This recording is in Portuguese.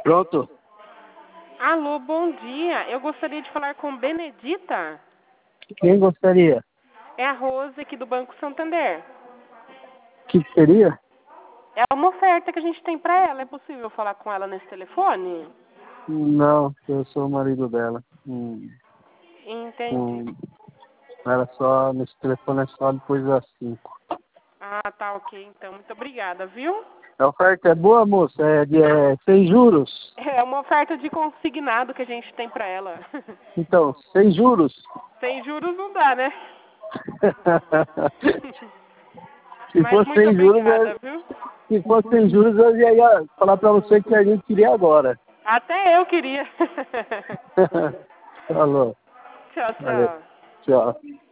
Pronto? Alô, bom dia. Eu gostaria de falar com Benedita. Quem gostaria? É a Rose aqui do Banco Santander. O que seria? É uma oferta que a gente tem para ela. É possível falar com ela nesse telefone? Não, eu sou o marido dela. Entendi. Era só, nesse telefone é só depois das 5. Ah, tá ok. Então, muito obrigada, viu? A oferta é boa, moça? É sem juros? É uma oferta de consignado que a gente tem para ela. Então, sem juros? Sem juros não dá, né? Se Mas fosse muito sem juros, obrigada, viu? se fosse sem juros, eu já ia falar pra você que a gente queria agora. Até eu queria. Falou. Tchau, Valeu. tchau. Tchau.